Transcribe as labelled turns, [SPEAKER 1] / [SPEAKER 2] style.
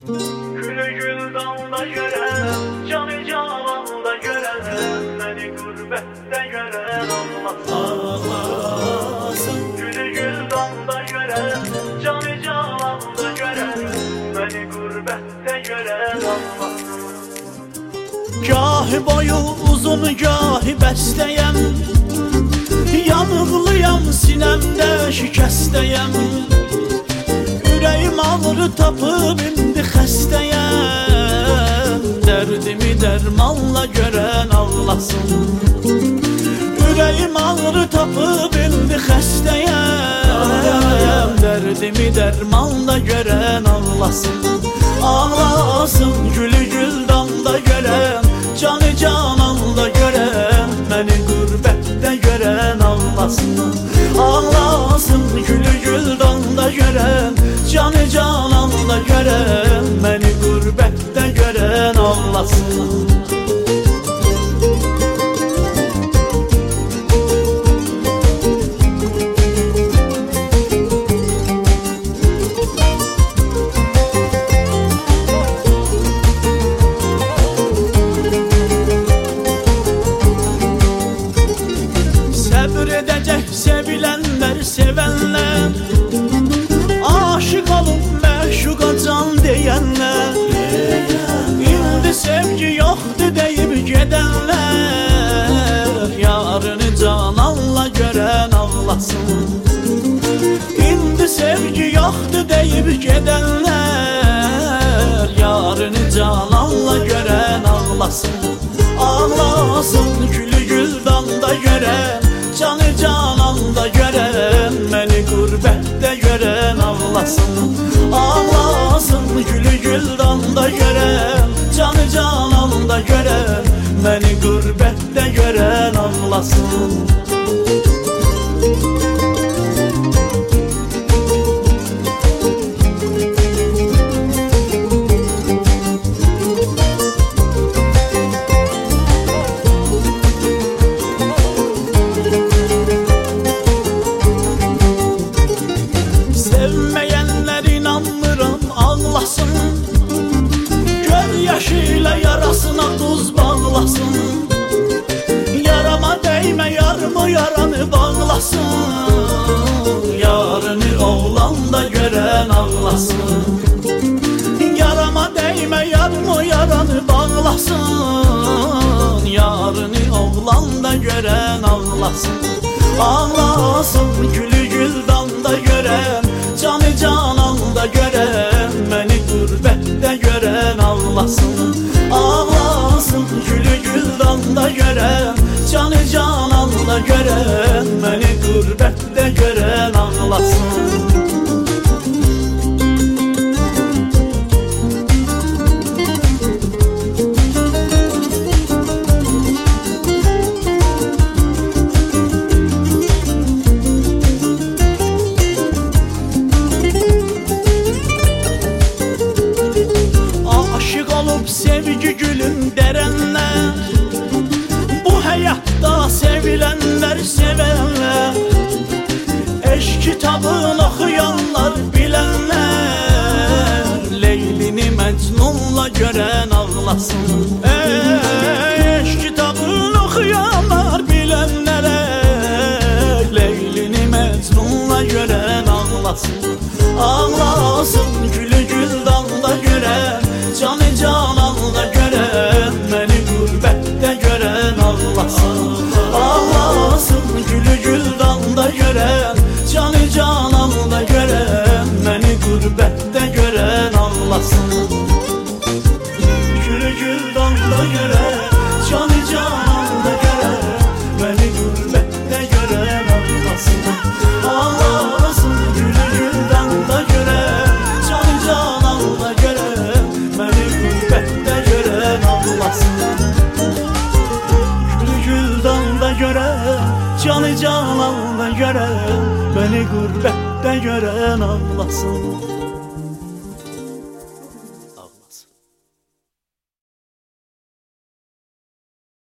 [SPEAKER 1] Gülü gül dalda gören, canı cananda gören, beni gurbette gören ağlasın. Gülü gül dalda gören, canı cananda gören, beni gurbette gören ağlasın.
[SPEAKER 2] Gahi boyu uzun gahi bəstəyəm, yanıqlıyam sinəmdə şikəstəyəm. Ürəyim ağrı tapıb indi xəstəyəm, dərdimi dərmanla görən ağlasın. Ürəyim ağrı tapıb indi xəstəyəm, dərdimi dərmanla görən ağlasın. Ağlasın gülü güldanda görən, canı cananda görən, məni qürbətdə görən ağlasın. Ağlasın gülü güldanda görən, canı cananda görən, məni qürbətdə görən ağlasın. Sevilenler sevenler, aşık olup məşuqa can deyənlər, indi sevgi yoxdur deyib gedənlər, yarını cananla görən ağlasın. İndi sevgi yoxdur deyib gedənlər, yarını cananla görən ağlasın. Ağlasın gülü güldanda görən, canı cananda görən, məni qürbətdə görən ağlasın. Ağlasın gülü güldanda görən, canı cananda görən, məni qürbətdə görən ağlasın. Sevməyənlər inanmıram ağlasın, göz yaşıyla yarasına tuz bağlasın. Yarama dəymə yarımı yaranı bağlasın, yarını oğlan da görən ağlasın. Yarama dəymə yarımı yaranı bağlasın, yarını oğlan da görən ağlasın. Ağlasın gülü güldanda görən, canı cananda görən, məni qürbətdə görən ağlasın. Ağlasın gülü güldanda görən, canı cananda görən, məni qürbətdə görən ağlasın. Sevgi gülün dərənlər, bu həyatda sevilenler sevenler, eşk kitabını oxuyanlar bilenler, Leylini Məcnunla görən ağlasın. Eşk kitabını oxuyanlar bilenler, Leylini Məcnunla görən ağlasın. Ağlasın gülü güldanda görən, canı cananda görən, məni qürbətdə görən ağlasın. Ağlasın gülü güldanda görən, canı cananda görən, məni qürbətdə görən ağlasın. Gülü güldanda görən, canı cananda görən, məni qürbətdə görən ağlasın. Ağlasın gülü güldanda görən, canı cananda görən, məni qürbətdə görən ağlasın. Gülü güldanda görən, canı cananda görən, məni qürbətdə görən ağlasın.